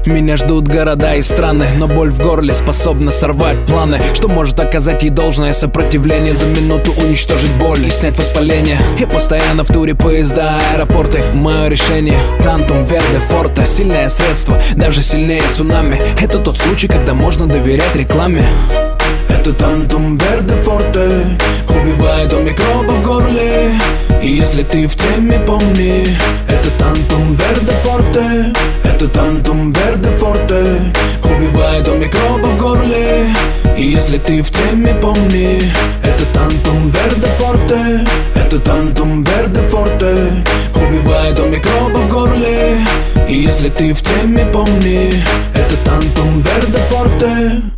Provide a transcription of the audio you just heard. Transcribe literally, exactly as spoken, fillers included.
Меня ждут города и страны, но боль в горле способна сорвать планы, что может оказать ей должное сопротивление, за минуту уничтожить боль и снять воспаление. Я постоянно в туре, поезда, аэропорты. Мое решение — Тантум Верде Форте. Сильное средство, даже сильнее цунами. Это тот случай, когда можно доверять рекламе. Это Тантум Верде Форте, убивает он микробы в горле. И если ты в теме, помни, это Тантум Верде Форте. Это Тантум Верде Форте, убивает он микробы в горле. И если ты в теме, помни, это Тантум Верде Форте. Это Тантум Верде Форте, убивает он микробы в горле. И если ты в теме, помни, это Тантум Верде Форте.